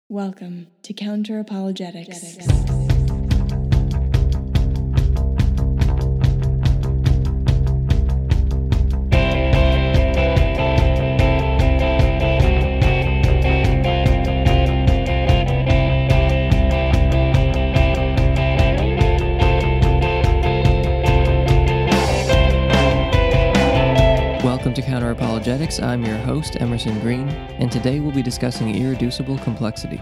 Welcome to Counter Apologetics. Welcome to Counter Apologetics. I'm your host, Emerson Green, and today we'll be discussing irreducible complexity.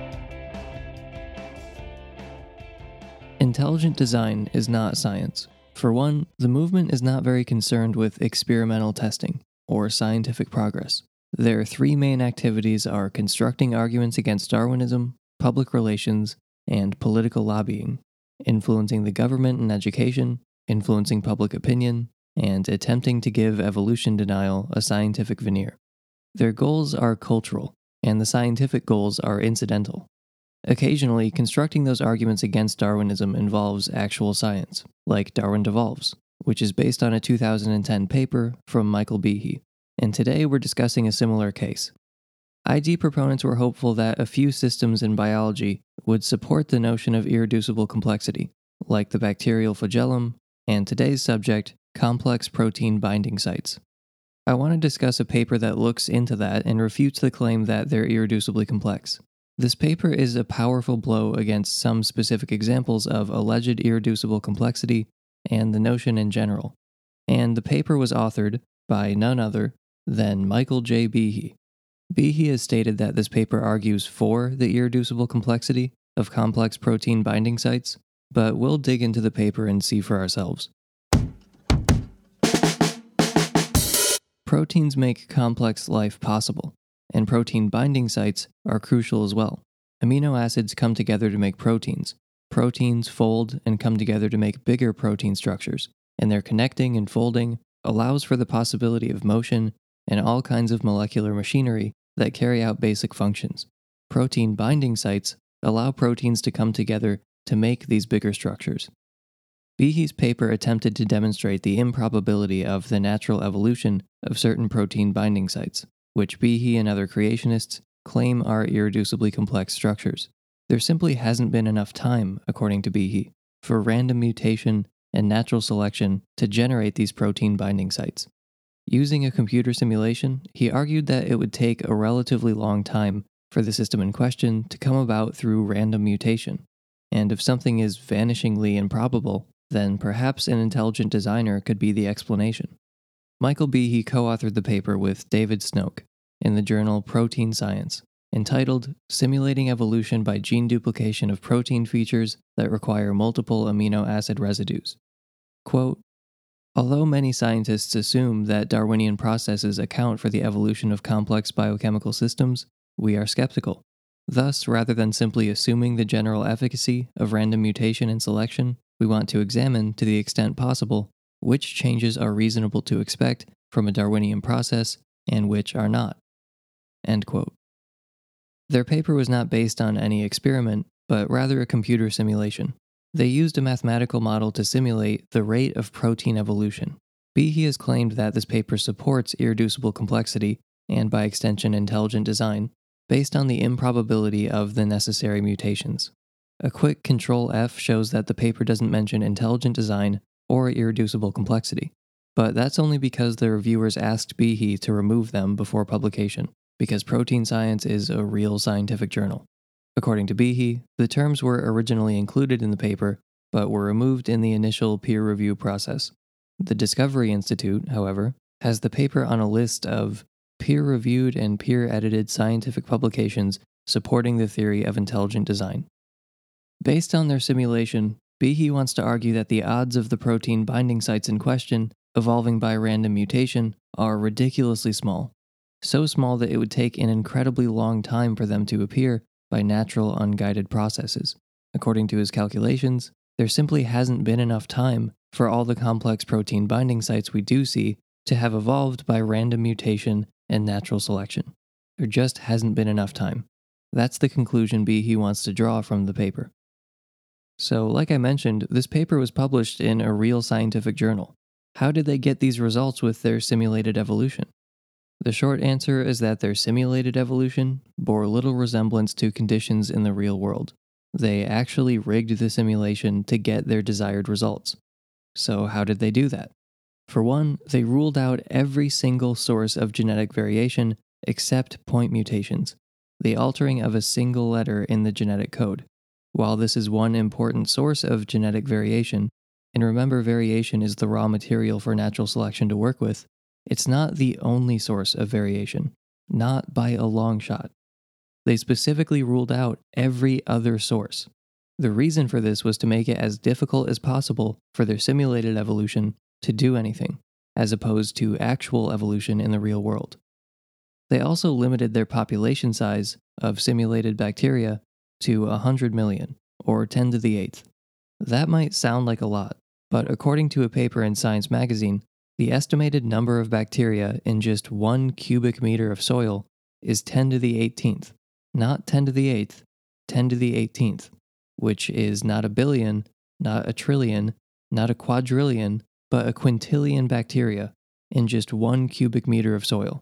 Intelligent design is not science. For one, the movement is not very concerned with experimental testing or scientific progress. Their three main activities are constructing arguments against Darwinism, public relations, and political lobbying, influencing the government and education, influencing public opinion, and attempting to give evolution denial a scientific veneer. Their goals are cultural, and the scientific goals are incidental. Occasionally, constructing those arguments against Darwinism involves actual science, like Darwin Devolves, which is based on a 2010 paper from Michael Behe, and today we're discussing a similar case. ID proponents were hopeful that a few systems in biology would support the notion of irreducible complexity, like the bacterial flagellum, and today's subject, complex protein binding sites. I want to discuss a paper that looks into that and refutes the claim that they're irreducibly complex. This paper is a powerful blow against some specific examples of alleged irreducible complexity and the notion in general. And the paper was authored by none other than Michael J. Behe. Behe has stated that this paper argues for the irreducible complexity of complex protein binding sites, but we'll dig into the paper and see for ourselves. Proteins make complex life possible, and protein binding sites are crucial as well. Amino acids come together to make proteins. Proteins fold and come together to make bigger protein structures, and their connecting and folding allows for the possibility of motion and all kinds of molecular machinery that carry out basic functions. Protein binding sites allow proteins to come together to make these bigger structures. Behe's paper attempted to demonstrate the improbability of the natural evolution of certain protein binding sites, which Behe and other creationists claim are irreducibly complex structures. There simply hasn't been enough time, according to Behe, for random mutation and natural selection to generate these protein binding sites. Using a computer simulation, he argued that it would take a relatively long time for the system in question to come about through random mutation, and if something is vanishingly improbable, then perhaps an intelligent designer could be the explanation. Michael Behe co-authored the paper with David Snoke in the journal Protein Science, entitled Simulating Evolution by Gene Duplication of Protein Features that Require Multiple Amino Acid Residues. Quote, although many scientists assume that Darwinian processes account for the evolution of complex biochemical systems, we are skeptical. Thus, rather than simply assuming the general efficacy of random mutation and selection, we want to examine, to the extent possible, which changes are reasonable to expect from a Darwinian process and which are not. End quote. Their paper was not based on any experiment, but rather a computer simulation. They used a mathematical model to simulate the rate of protein evolution. Behe has claimed that this paper supports irreducible complexity, and by extension intelligent design, based on the improbability of the necessary mutations. A quick Control F shows that the paper doesn't mention intelligent design or irreducible complexity, but that's only because the reviewers asked Behe to remove them before publication, because Protein Science is a real scientific journal. According to Behe, the terms were originally included in the paper, but were removed in the initial peer review process. The Discovery Institute, however, has the paper on a list of peer-reviewed and peer-edited scientific publications supporting the theory of intelligent design. Based on their simulation, Behe wants to argue that the odds of the protein binding sites in question evolving by random mutation are ridiculously small, so small that it would take an incredibly long time for them to appear by natural unguided processes. According to his calculations, there simply hasn't been enough time for all the complex protein binding sites we do see to have evolved by random mutation and natural selection. There just hasn't been enough time. That's the conclusion Behe wants to draw from the paper. So, like I mentioned, this paper was published in a real scientific journal. How did they get these results with their simulated evolution? The short answer is that their simulated evolution bore little resemblance to conditions in the real world. They actually rigged the simulation to get their desired results. So, how did they do that? For one, they ruled out every single source of genetic variation except point mutations, the altering of a single letter in the genetic code. While this is one important source of genetic variation, and remember variation is the raw material for natural selection to work with, it's not the only source of variation, not by a long shot. They specifically ruled out every other source. The reason for this was to make it as difficult as possible for their simulated evolution to do anything, as opposed to actual evolution in the real world. They also limited their population size of simulated bacteria to 100 million, or 10 to the 8th. That might sound like a lot, but according to a paper in Science magazine, the estimated number of bacteria in just 1 cubic meter of soil is 10 to the 18th, not 10 to the 8th, 10 to the 18th, which is not a billion, not a trillion, not a quadrillion, but a quintillion bacteria in just 1 cubic meter of soil.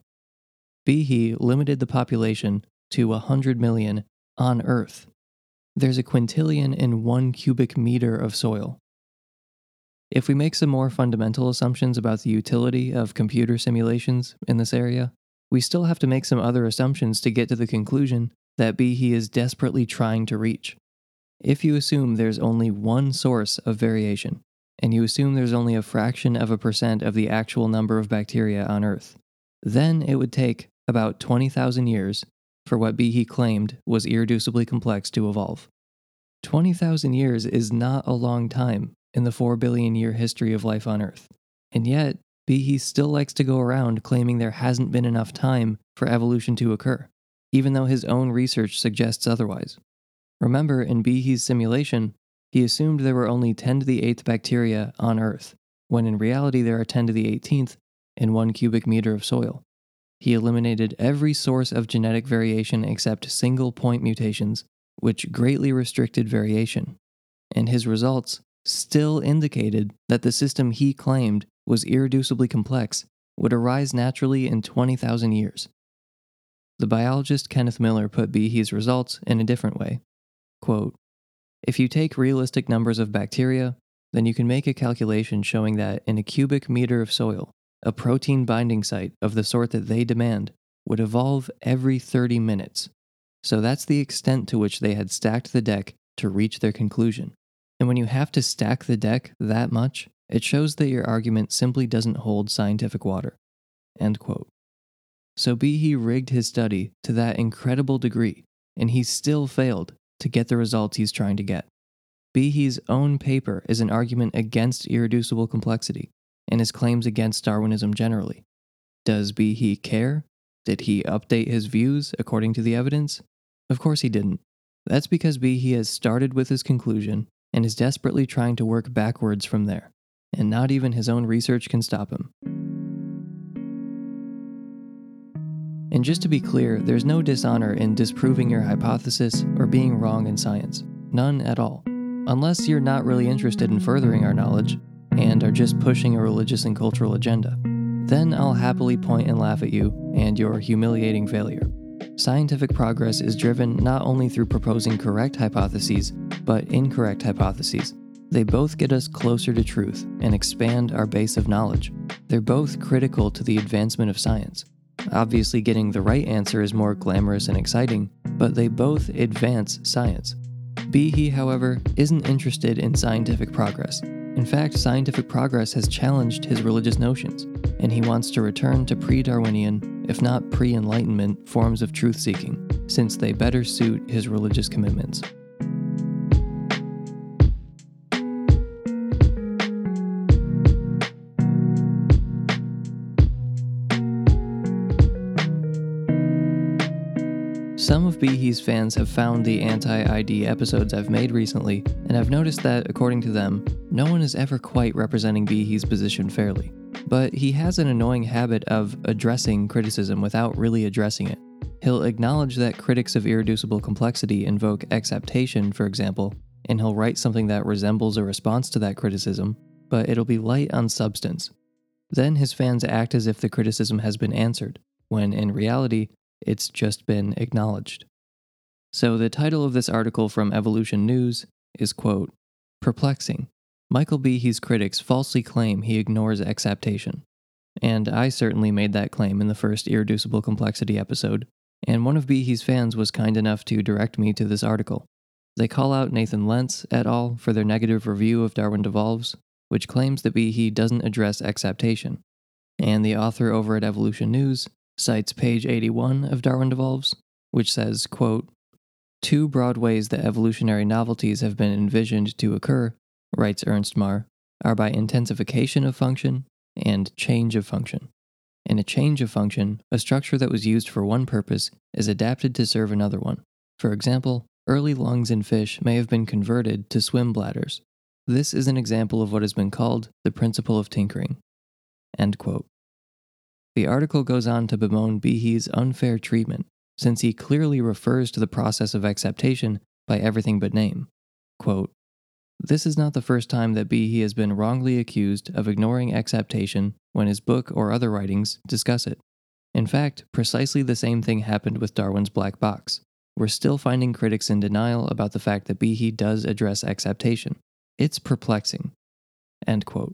Behe limited the population to 100 million on Earth. There's a quintillion in 1 cubic meter of soil. If we make some more fundamental assumptions about the utility of computer simulations in this area, we still have to make some other assumptions to get to the conclusion that Behe is desperately trying to reach. If you assume there's only one source of variation, and you assume there's only a fraction of a percent of the actual number of bacteria on Earth, then it would take about 20,000 years for what Behe claimed was irreducibly complex to evolve. 20,000 years is not a long time in the 4 billion year history of life on Earth, and yet Behe still likes to go around claiming there hasn't been enough time for evolution to occur, even though his own research suggests otherwise. Remember, in Behe's simulation, he assumed there were only 10 to the 8th bacteria on Earth, when in reality there are 10 to the 18th in 1 cubic meter of soil. He eliminated every source of genetic variation except single point mutations, which greatly restricted variation. And his results still indicated that the system he claimed was irreducibly complex would arise naturally in 20,000 years. The biologist Kenneth Miller put Behe's results in a different way. Quote, "If you take realistic numbers of bacteria, then you can make a calculation showing that in a cubic meter of soil, a protein binding site of the sort that they demand would evolve every 30 minutes. So that's the extent to which they had stacked the deck to reach their conclusion. And when you have to stack the deck that much, it shows that your argument simply doesn't hold scientific water." End quote. So Behe rigged his study to that incredible degree, and he still failed to get the results he's trying to get. Behe's own paper is an argument against irreducible complexity, and his claims against Darwinism generally. Does Behe care? Did he update his views according to the evidence? Of course he didn't. That's because Behe has started with his conclusion and is desperately trying to work backwards from there, and not even his own research can stop him. And just to be clear, there's no dishonor in disproving your hypothesis or being wrong in science. None at all. Unless you're not really interested in furthering our knowledge and are just pushing a religious and cultural agenda. Then I'll happily point and laugh at you and your humiliating failure. Scientific progress is driven not only through proposing correct hypotheses, but incorrect hypotheses. They both get us closer to truth and expand our base of knowledge. They're both critical to the advancement of science. Obviously, getting the right answer is more glamorous and exciting, but they both advance science. Behe, however, isn't interested in scientific progress. In fact, scientific progress has challenged his religious notions, and he wants to return to pre-Darwinian, if not pre-Enlightenment, forms of truth-seeking, since they better suit his religious commitments. Some of Behe's fans have found the anti-ID episodes I've made recently, and I've noticed that, according to them, no one is ever quite representing Behe's position fairly. But he has an annoying habit of addressing criticism without really addressing it. He'll acknowledge that critics of irreducible complexity invoke acceptation, for example, and he'll write something that resembles a response to that criticism, but it'll be light on substance. Then his fans act as if the criticism has been answered. when in reality, it's just been acknowledged. So the title of this article from Evolution News is, quote, "Perplexing. Michael Behe's critics falsely claim he ignores exaptation." And I certainly made that claim in the first Irreducible Complexity episode, and one of Behe's fans was kind enough to direct me to this article. They call out Nathan Lentz et al. For their negative review of Darwin Devolves, which claims that Behe doesn't address exaptation. And the author over at Evolution News cites page 81 of Darwin Devolves, which says, quote, "Two broad ways that evolutionary novelties have been envisioned to occur," writes Ernst Marr, "are by intensification of function and change of function. In a change of function, a structure that was used for one purpose is adapted to serve another one. For example, early lungs in fish may have been converted to swim bladders. This is an example of what has been called the principle of tinkering." End quote. The article goes on to bemoan Behe's unfair treatment, since he clearly refers to the process of exaptation by everything but name. Quote, "This is not the first time that Behe has been wrongly accused of ignoring exaptation when his book or other writings discuss it. In fact, precisely the same thing happened with Darwin's Black Box. We're still finding critics in denial about the fact that Behe does address exaptation. It's perplexing." End quote.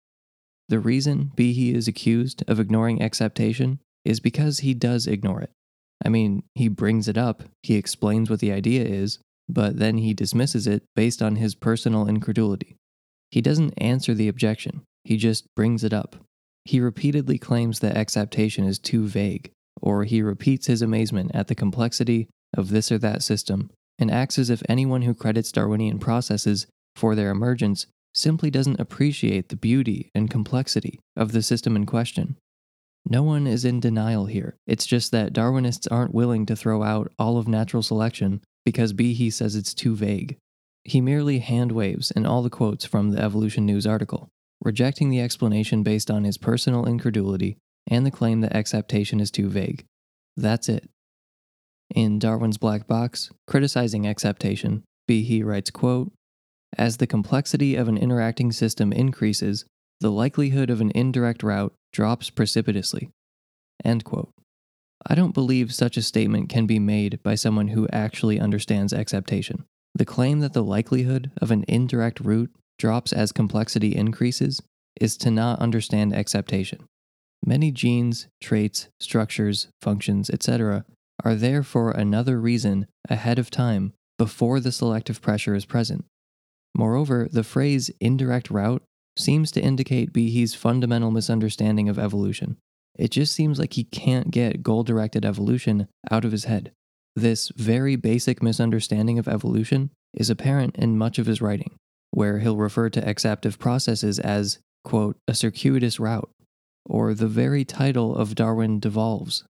The reason Behe is accused of ignoring exaptation is because he does ignore it. I mean, he brings it up, he explains what the idea is, but then he dismisses it based on his personal incredulity. He doesn't answer the objection, he just brings it up. He repeatedly claims that exaptation is too vague, or he repeats his amazement at the complexity of this or that system, and acts as if anyone who credits Darwinian processes for their emergence simply doesn't appreciate the beauty and complexity of the system in question. No one is in denial here. It's just that Darwinists aren't willing to throw out all of natural selection because Behe says it's too vague. He merely hand waves in all the quotes from the Evolution News article, rejecting the explanation based on his personal incredulity and the claim that exaptation is too vague. That's it. In Darwin's Black Box, criticizing exaptation, Behe writes, quote, "As the complexity of an interacting system increases, the likelihood of an indirect route drops precipitously." End quote. I don't believe such a statement can be made by someone who actually understands exaptation. The claim that the likelihood of an indirect route drops as complexity increases is to not understand exaptation. Many genes, traits, structures, functions, etc. are there for another reason ahead of time before the selective pressure is present. Moreover, the phrase indirect route seems to indicate Behe's fundamental misunderstanding of evolution. It just seems like he can't get goal-directed evolution out of his head. This very basic misunderstanding of evolution is apparent in much of his writing, where he'll refer to exaptive processes as, quote, "a circuitous route," or the very title of Darwin Devolves.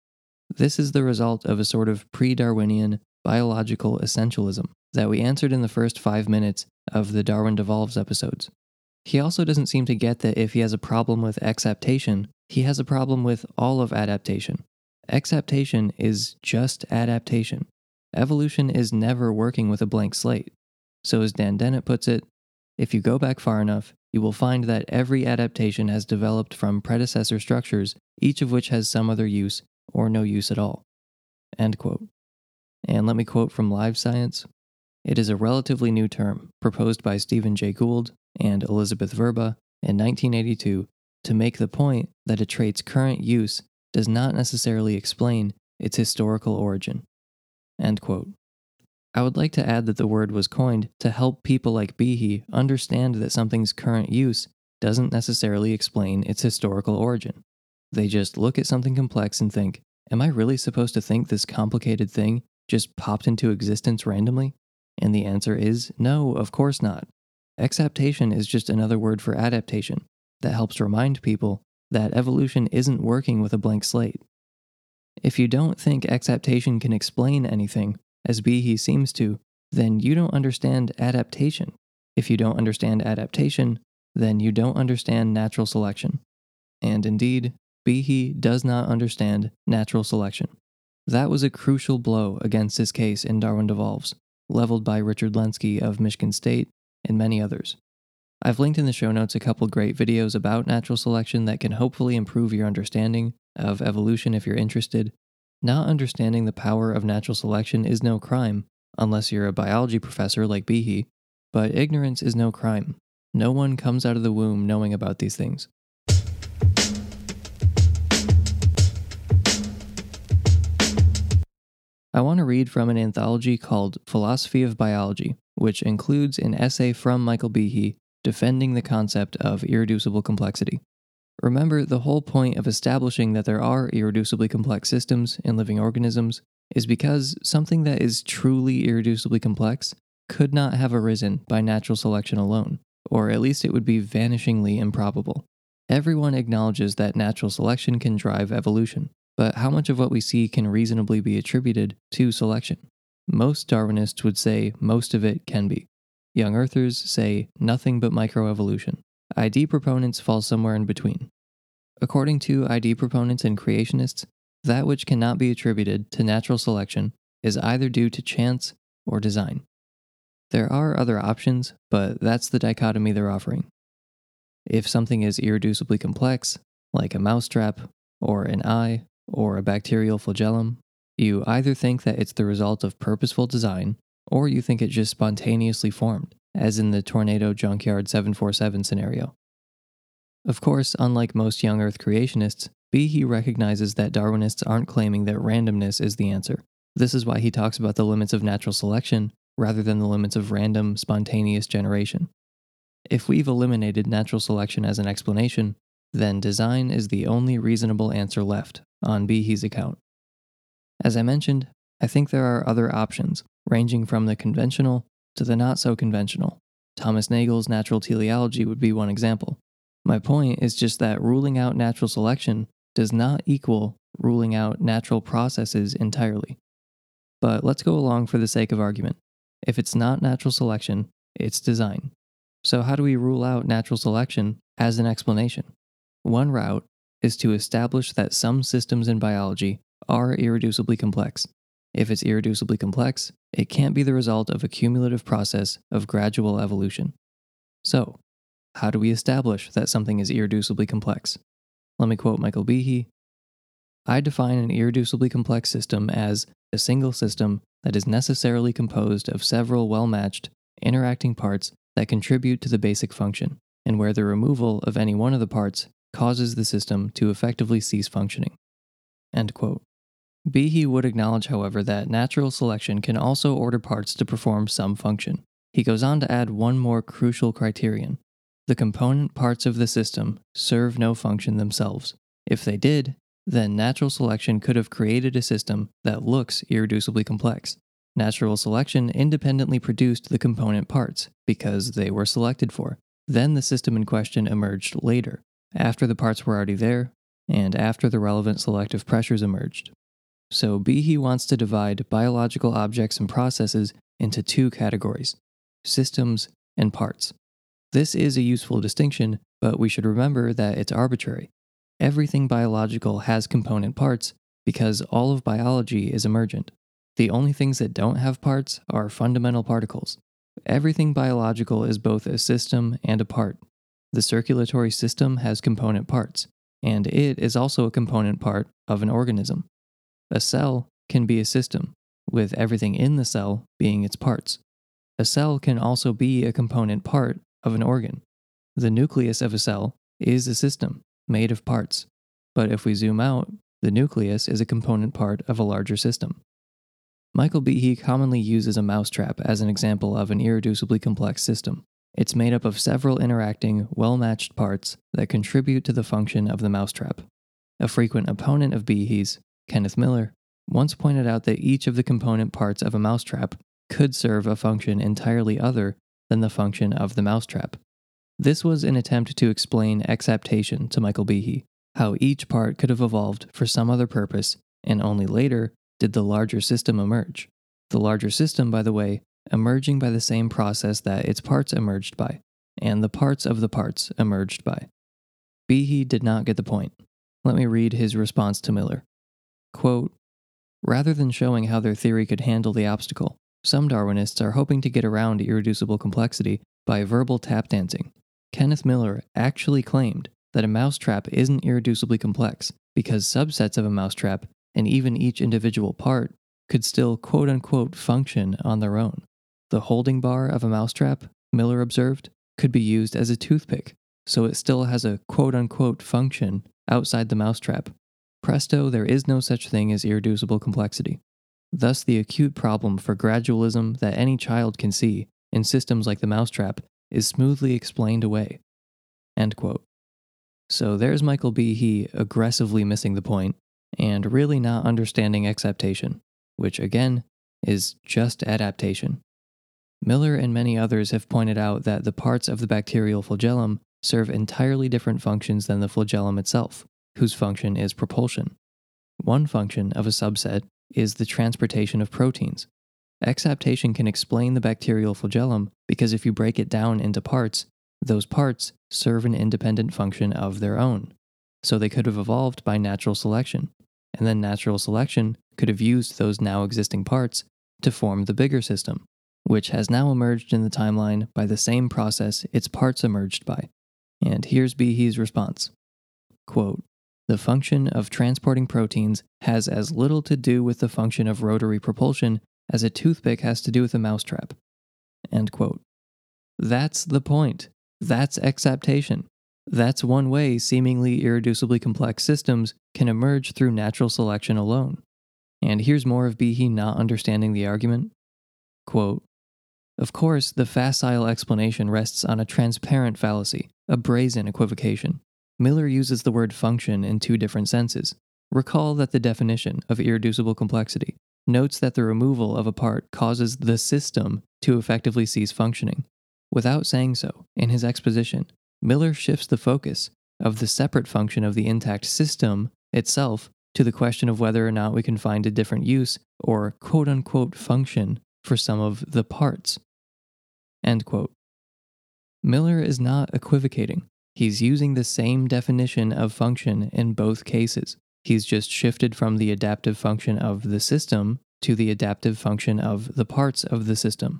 This is the result of a sort of pre-Darwinian biological essentialism that we answered in the first 5 minutes of the Darwin Devolves episodes. He also doesn't seem to get that if he has a problem with exaptation, he has a problem with all of adaptation. Exaptation is just adaptation. Evolution is never working with a blank slate. So as Dan Dennett puts it, if you go back far enough, you will find that every adaptation has developed from predecessor structures, each of which has some other use or no use at all. End quote. And let me quote from Live Science. "It is a relatively new term, proposed by Stephen Jay Gould and Elizabeth Verba in 1982 to make the point that a trait's current use does not necessarily explain its historical origin." End quote. I would like to add that the word was coined to help people like Behe understand that something's current use doesn't necessarily explain its historical origin. They just look at something complex and think, am I really supposed to think this complicated thing just popped into existence randomly? And the answer is no, of course not. Exaptation is just another word for adaptation that helps remind people that evolution isn't working with a blank slate. If you don't think exaptation can explain anything, as Behe seems to, then you don't understand adaptation. If you don't understand adaptation, then you don't understand natural selection. And indeed, Behe does not understand natural selection. That was a crucial blow against his case in Darwin Devolves, leveled by Richard Lenski of Michigan State and many others. I've linked in the show notes a couple great videos about natural selection that can hopefully improve your understanding of evolution if you're interested. Not understanding the power of natural selection is no crime, unless you're a biology professor like Behe, but ignorance is no crime. No one comes out of the womb knowing about these things. I want to read from an anthology called Philosophy of Biology, which includes an essay from Michael Behe defending the concept of irreducible complexity. Remember, the whole point of establishing that there are irreducibly complex systems in living organisms is because something that is truly irreducibly complex could not have arisen by natural selection alone, or at least it would be vanishingly improbable. Everyone acknowledges that natural selection can drive evolution, but how much of what we see can reasonably be attributed to selection? Most Darwinists would say most of it can be. Young Earthers say nothing but microevolution. ID proponents fall somewhere in between. According to ID proponents and creationists, that which cannot be attributed to natural selection is either due to chance or design. There are other options, but that's the dichotomy they're offering. If something is irreducibly complex, like a mousetrap, or an eye, or a bacterial flagellum, you either think that it's the result of purposeful design, or you think it just spontaneously formed, as in the Tornado Junkyard 747 scenario. Of course, unlike most young Earth creationists, Behe recognizes that Darwinists aren't claiming that randomness is the answer. This is why he talks about the limits of natural selection rather than the limits of random, spontaneous generation. If we've eliminated natural selection as an explanation, then design is the only reasonable answer left, on Behe's account. As I mentioned, I think there are other options, ranging from the conventional to the not-so-conventional. Thomas Nagel's natural teleology would be one example. My point is just that ruling out natural selection does not equal ruling out natural processes entirely. But let's go along for the sake of argument. If it's not natural selection, it's design. So how do we rule out natural selection as an explanation? One route is to establish that some systems in biology are irreducibly complex. If it's irreducibly complex, it can't be the result of a cumulative process of gradual evolution. So, how do we establish that something is irreducibly complex? Let me quote Michael Behe. I define an irreducibly complex system as a single system that is necessarily composed of several well-matched, interacting parts that contribute to the basic function, and where the removal of any one of the parts causes the system to effectively cease functioning. End quote. Behe would acknowledge, however, that natural selection can also order parts to perform some function. He goes on to add one more crucial criterion. The component parts of the system serve no function themselves. If they did, then natural selection could have created a system that looks irreducibly complex. Natural selection independently produced the component parts because they were selected for. Then the system in question emerged later, after the parts were already there, and after the relevant selective pressures emerged. So Behe wants to divide biological objects and processes into two categories: systems and parts. This is a useful distinction, but we should remember that it's arbitrary. Everything biological has component parts because all of biology is emergent. The only things that don't have parts are fundamental particles. Everything biological is both a system and a part. The circulatory system has component parts, and it is also a component part of an organism. A cell can be a system, with everything in the cell being its parts. A cell can also be a component part of an organ. The nucleus of a cell is a system made of parts, but if we zoom out, the nucleus is a component part of a larger system. Michael Behe commonly uses a mousetrap as an example of an irreducibly complex system. It's made up of several interacting, well-matched parts that contribute to the function of the mousetrap. A frequent opponent of Behe's, Kenneth Miller, once pointed out that each of the component parts of a mousetrap could serve a function entirely other than the function of the mousetrap. This was an attempt to explain exaptation to Michael Behe, how each part could have evolved for some other purpose, and only later did the larger system emerge. The larger system, by the way, emerging by the same process that its parts emerged by, and the parts of the parts emerged by. Behe did not get the point. Let me read his response to Miller. Quote, "Rather than showing how their theory could handle the obstacle, some Darwinists are hoping to get around irreducible complexity by verbal tap dancing. Kenneth Miller actually claimed that a mousetrap isn't irreducibly complex because subsets of a mousetrap, and even each individual part, could still quote-unquote function on their own. The holding bar of a mousetrap, Miller observed, could be used as a toothpick, so it still has a quote-unquote function outside the mousetrap. Presto, there is no such thing as irreducible complexity. Thus, the acute problem for gradualism that any child can see in systems like the mousetrap is smoothly explained away. End quote. So there's Michael Behe aggressively missing the point and really not understanding exaptation, which again is just adaptation. Miller and many others have pointed out that the parts of the bacterial flagellum serve entirely different functions than the flagellum itself, whose function is propulsion. One function of a subset is the transportation of proteins. Exaptation can explain the bacterial flagellum because if you break it down into parts, those parts serve an independent function of their own. So they could have evolved by natural selection, and then natural selection could have used those now existing parts to form the bigger system, which has now emerged in the timeline by the same process its parts emerged by. And here's Behe's response. Quote, "The function of transporting proteins has as little to do with the function of rotary propulsion as a toothpick has to do with a mousetrap." End quote. That's the point. That's exaptation. That's one way seemingly irreducibly complex systems can emerge through natural selection alone. And here's more of Behe not understanding the argument. Quote, "Of course, the facile explanation rests on a transparent fallacy, a brazen equivocation. Miller uses the word function in two different senses. Recall that the definition of irreducible complexity notes that the removal of a part causes the system to effectively cease functioning. Without saying so, in his exposition, Miller shifts the focus of the separate function of the intact system itself to the question of whether or not we can find a different use or quote-unquote function for some of the parts." End quote. Miller is not equivocating. He's using the same definition of function in both cases. He's just shifted from the adaptive function of the system to the adaptive function of the parts of the system.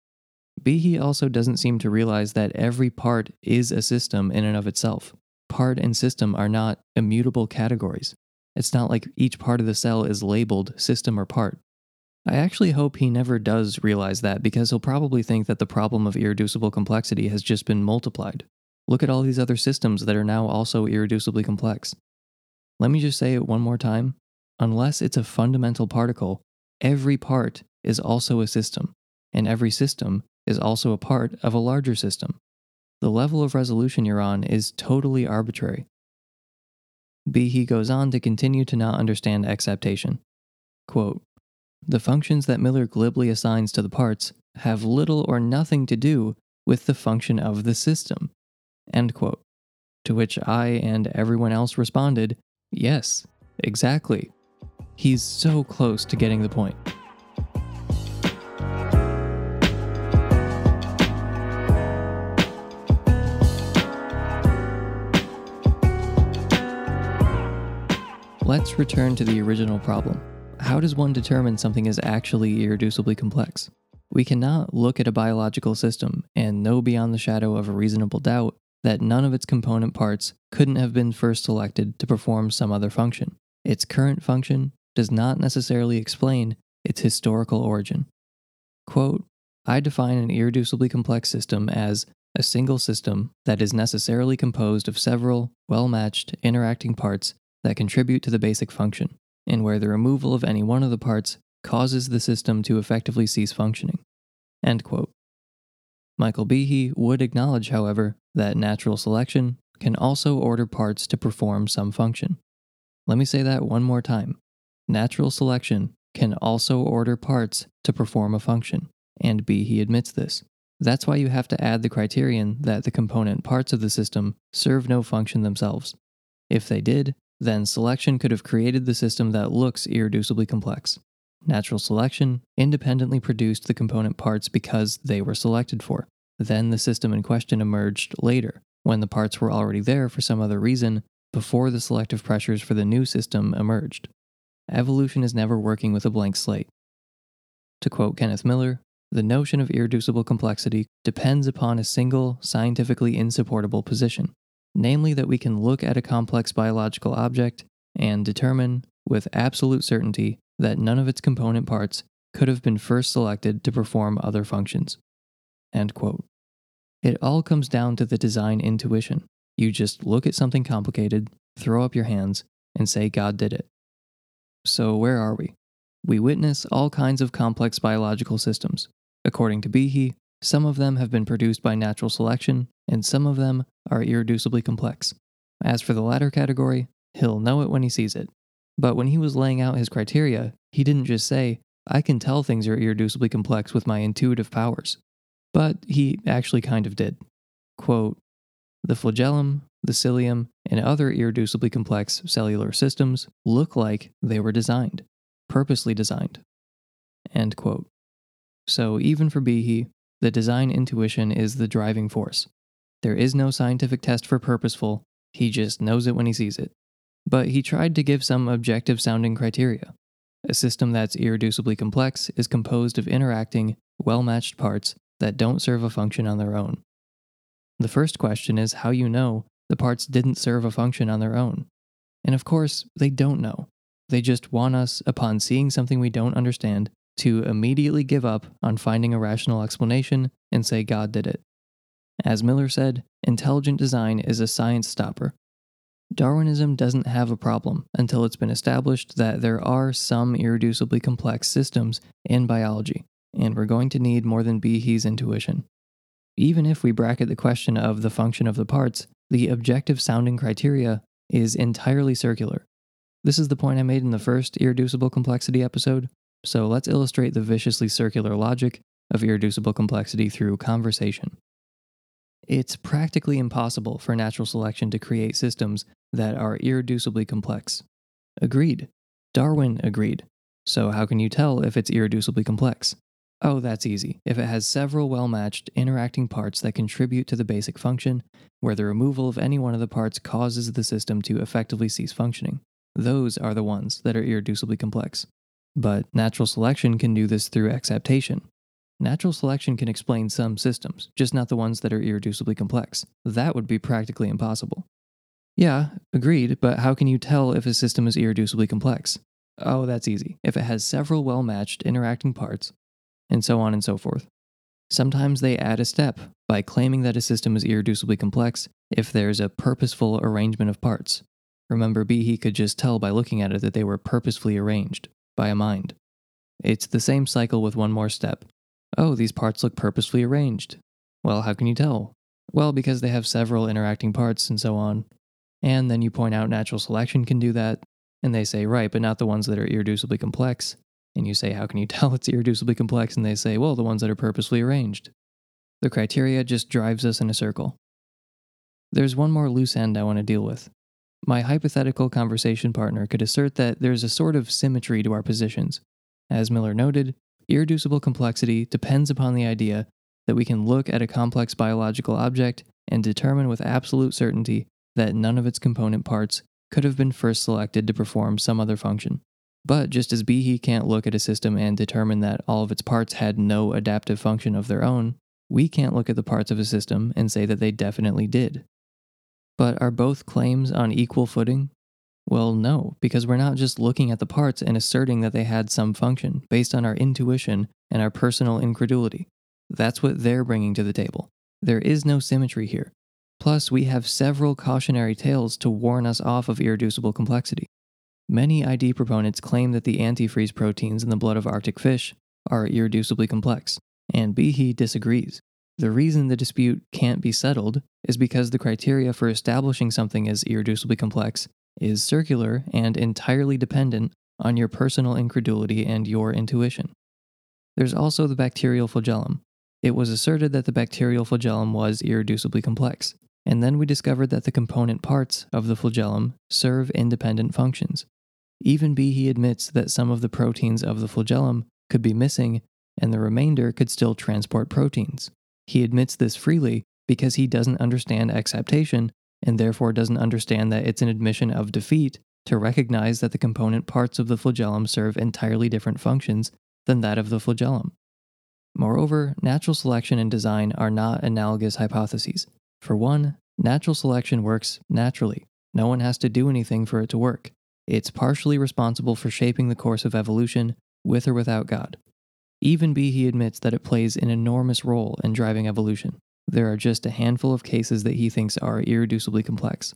Behe also doesn't seem to realize that every part is a system in and of itself. Part and system are not immutable categories. It's not like each part of the cell is labeled system or part. I actually hope he never does realize that because he'll probably think that the problem of irreducible complexity has just been multiplied. Look at all these other systems that are now also irreducibly complex. Let me just say it one more time. Unless it's a fundamental particle, every part is also a system, and every system is also a part of a larger system. The level of resolution you're on is totally arbitrary. Behe goes on to continue to not understand exaptation. Quote, "The functions that Miller glibly assigns to the parts have little or nothing to do with the function of the system." End quote. To which I and everyone else responded, yes, exactly. He's so close to getting the point. Let's return to the original problem. How does one determine something is actually irreducibly complex? We cannot look at a biological system and know beyond the shadow of a reasonable doubt that none of its component parts couldn't have been first selected to perform some other function. Its current function does not necessarily explain its historical origin. Quote, "I define an irreducibly complex system as a single system that is necessarily composed of several, well-matched, interacting parts that contribute to the basic function, and where the removal of any one of the parts causes the system to effectively cease functioning." End quote. Michael Behe would acknowledge, however, that natural selection can also order parts to perform some function. Let me say that one more time. Natural selection can also order parts to perform a function, and Behe admits this. That's why you have to add the criterion that the component parts of the system serve no function themselves. If they did, then selection could have created the system that looks irreducibly complex. Natural selection independently produced the component parts because they were selected for. Then the system in question emerged later, when the parts were already there for some other reason, before the selective pressures for the new system emerged. Evolution is never working with a blank slate. To quote Kenneth Miller, the notion of irreducible complexity depends upon a single, scientifically insupportable position, namely that we can look at a complex biological object and determine, with absolute certainty, that none of its component parts could have been first selected to perform other functions. End quote. It all comes down to the design intuition. You just look at something complicated, throw up your hands, and say God did it. So where are we? We witness all kinds of complex biological systems. According to Behe, some of them have been produced by natural selection, and some of them are irreducibly complex. As for the latter category, he'll know it when he sees it. But when he was laying out his criteria, he didn't just say, I can tell things are irreducibly complex with my intuitive powers. But he actually kind of did. Quote, the flagellum, the cilium, and other irreducibly complex cellular systems look like they were designed, purposely designed. End quote. So even for Behe, the design intuition is the driving force. There is no scientific test for purposeful, he just knows it when he sees it. But he tried to give some objective-sounding criteria. A system that's irreducibly complex is composed of interacting, well-matched parts that don't serve a function on their own. The first question is how you know the parts didn't serve a function on their own. And of course, they don't know. They just want us, upon seeing something we don't understand, to immediately give up on finding a rational explanation and say God did it. As Miller said, intelligent design is a science stopper. Darwinism doesn't have a problem until it's been established that there are some irreducibly complex systems in biology, and we're going to need more than Behe's intuition. Even if we bracket the question of the function of the parts, the objective-sounding criteria is entirely circular. This is the point I made in the first irreducible complexity episode, so let's illustrate the viciously circular logic of irreducible complexity through conversation. It's practically impossible for natural selection to create systems that are irreducibly complex. Agreed. Darwin agreed. So how can you tell if it's irreducibly complex? Oh, that's easy. If it has several well-matched, interacting parts that contribute to the basic function, where the removal of any one of the parts causes the system to effectively cease functioning. Those are the ones that are irreducibly complex. But natural selection can do this through acceptation. Natural selection can explain some systems, just not the ones that are irreducibly complex. That would be practically impossible. Yeah, agreed, but how can you tell if a system is irreducibly complex? Oh, that's easy. If it has several well-matched interacting parts, and so on and so forth. Sometimes they add a step by claiming that a system is irreducibly complex if there's a purposeful arrangement of parts. Remember, Behe could just tell by looking at it that they were purposefully arranged by a mind. It's the same cycle with one more step. Oh, these parts look purposefully arranged. Well, how can you tell? Well, because they have several interacting parts and so on. And then you point out natural selection can do that, and they say, right, but not the ones that are irreducibly complex. And you say, how can you tell it's irreducibly complex? And they say, well, the ones that are purposefully arranged. The criteria just drives us in a circle. There's one more loose end I want to deal with. My hypothetical conversation partner could assert that there's a sort of symmetry to our positions. As Miller noted, irreducible complexity depends upon the idea that we can look at a complex biological object and determine with absolute certainty that none of its component parts could have been first selected to perform some other function. But just as Behe can't look at a system and determine that all of its parts had no adaptive function of their own, we can't look at the parts of a system and say that they definitely did. But are both claims on equal footing? Well, no, because we're not just looking at the parts and asserting that they had some function based on our intuition and our personal incredulity. That's what they're bringing to the table. There is no symmetry here. Plus, we have several cautionary tales to warn us off of irreducible complexity. Many ID proponents claim that the antifreeze proteins in the blood of Arctic fish are irreducibly complex, and Behe disagrees. The reason the dispute can't be settled is because the criteria for establishing something as irreducibly complex is circular and entirely dependent on your personal incredulity and your intuition. There's also the bacterial flagellum. It was asserted that the bacterial flagellum was irreducibly complex, and then we discovered that the component parts of the flagellum serve independent functions. Even Behe admits that some of the proteins of the flagellum could be missing, and the remainder could still transport proteins. He admits this freely because he doesn't understand acceptation, and therefore doesn't understand that it's an admission of defeat to recognize that the component parts of the flagellum serve entirely different functions than that of the flagellum. Moreover, natural selection and design are not analogous hypotheses. For one, natural selection works naturally. No one has to do anything for it to work. It's partially responsible for shaping the course of evolution, with or without God. Even Behe admits that it plays an enormous role in driving evolution. There are just a handful of cases that he thinks are irreducibly complex.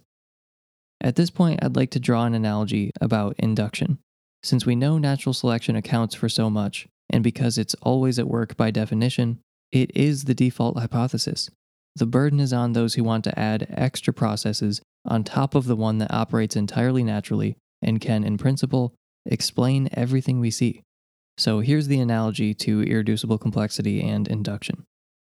At this point, I'd like to draw an analogy about induction. Since we know natural selection accounts for so much, and because it's always at work by definition, it is the default hypothesis. The burden is on those who want to add extra processes on top of the one that operates entirely naturally and can, in principle, explain everything we see. So here's the analogy to irreducible complexity and induction.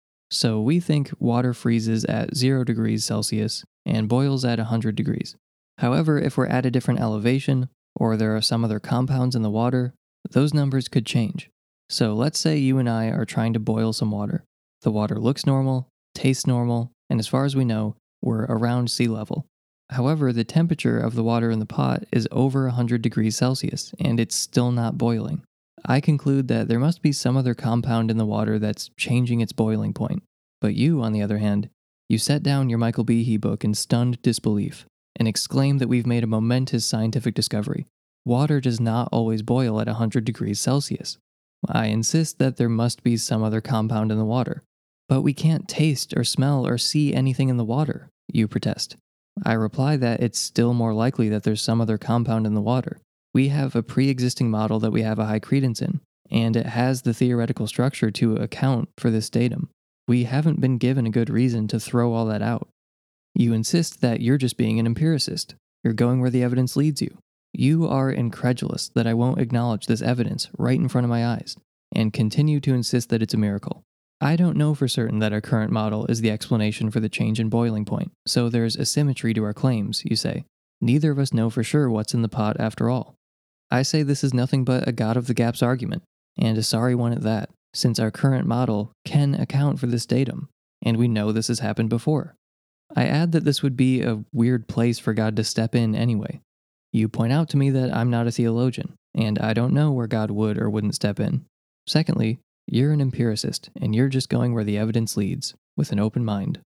So we think water freezes at 0 degrees Celsius and boils at 100 degrees. However, if we're at a different elevation, or there are some other compounds in the water, those numbers could change. So let's say you and I are trying to boil some water. The water looks normal, tastes normal, and as far as we know, we're around sea level. However, the temperature of the water in the pot is over 100 degrees Celsius, and it's still not boiling. I conclude that there must be some other compound in the water that's changing its boiling point. But you, on the other hand, you set down your Michael Behe book in stunned disbelief and exclaim that we've made a momentous scientific discovery. Water does not always boil at 100 degrees Celsius. I insist that there must be some other compound in the water. But we can't taste or smell or see anything in the water, you protest. I reply that it's still more likely that there's some other compound in the water. We have a pre-existing model that we have a high credence in, and it has the theoretical structure to account for this datum. We haven't been given a good reason to throw all that out. You insist that you're just being an empiricist. You're going where the evidence leads you. You are incredulous that I won't acknowledge this evidence right in front of my eyes, and continue to insist that it's a miracle. I don't know for certain that our current model is the explanation for the change in boiling point, so there's asymmetry to our claims, you say. Neither of us know for sure what's in the pot after all. I say this is nothing but a God of the gaps argument, and a sorry one at that, since our current model can account for this datum, and we know this has happened before. I add that this would be a weird place for God to step in anyway. You point out to me that I'm not a theologian, and I don't know where God would or wouldn't step in. Secondly, you're an empiricist, and you're just going where the evidence leads, with an open mind.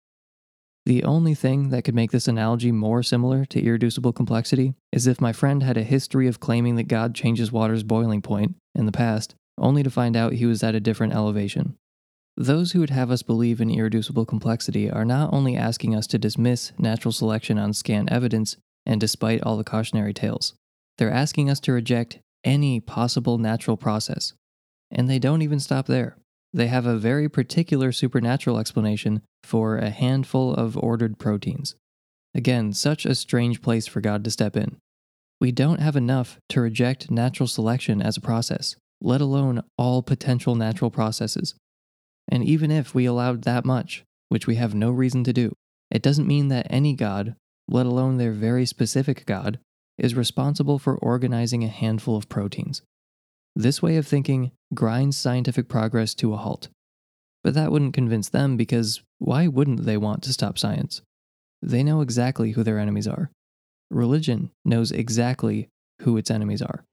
The only thing that could make this analogy more similar to irreducible complexity is if my friend had a history of claiming that God changes water's boiling point in the past, only to find out he was at a different elevation. Those who would have us believe in irreducible complexity are not only asking us to dismiss natural selection on scant evidence and despite all the cautionary tales, they're asking us to reject any possible natural process. And they don't even stop there. They have a very particular supernatural explanation for a handful of ordered proteins. Again, such a strange place for God to step in. We don't have enough to reject natural selection as a process, let alone all potential natural processes. And even if we allowed that much, which we have no reason to do, it doesn't mean that any God, let alone their very specific God, is responsible for organizing a handful of proteins. This way of thinking grinds scientific progress to a halt. But that wouldn't convince them because why wouldn't they want to stop science? They know exactly who their enemies are. Religion knows exactly who its enemies are.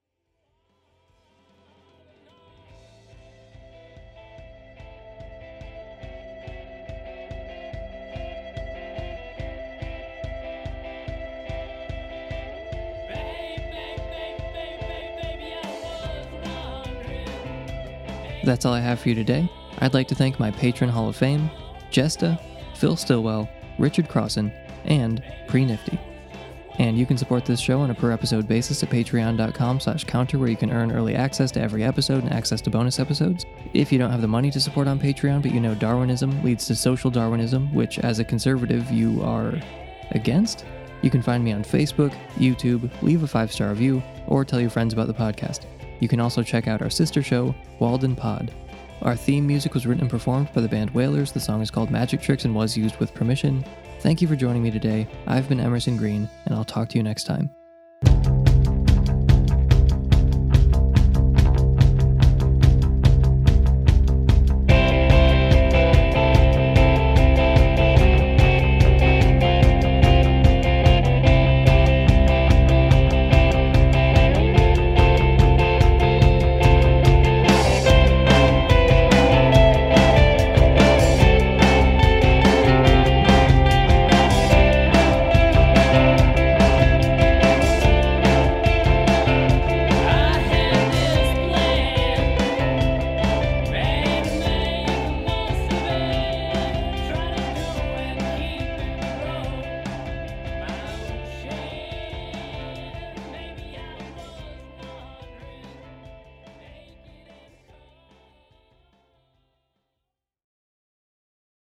That's all I have for you today. I'd like to thank my patron Hall of Fame, Jesta, Phil Stillwell, Richard Crossan, and Pre-Nifty. And you can support this show on a per-episode basis at patreon.com/counter, where you can earn early access to every episode and access to bonus episodes. If you don't have the money to support on Patreon, but you know Darwinism leads to social Darwinism, which as a conservative you are against, you can find me on Facebook, YouTube, leave a 5-star review, or tell your friends about the podcast. You can also check out our sister show, Walden Pod. Our theme music was written and performed by the band Whalers. The song is called Magic Tricks and was used with permission. Thank you for joining me today. I've been Emerson Green, and I'll talk to you next time.